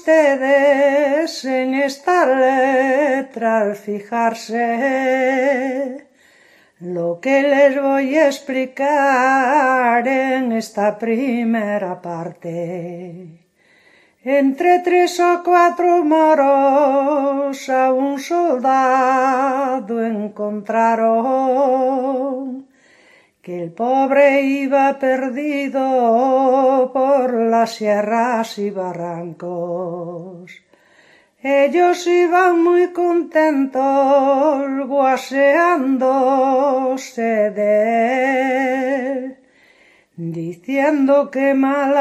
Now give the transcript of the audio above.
ustedes en esta letra al fijarse lo que les voy a explicar en esta primera parte. Entre 3 o 4 moros a un soldado encontraron, que el pobre iba perdido por las sierras y barrancos. Ellos iban muy contentos guaseándose de él, diciendo que mala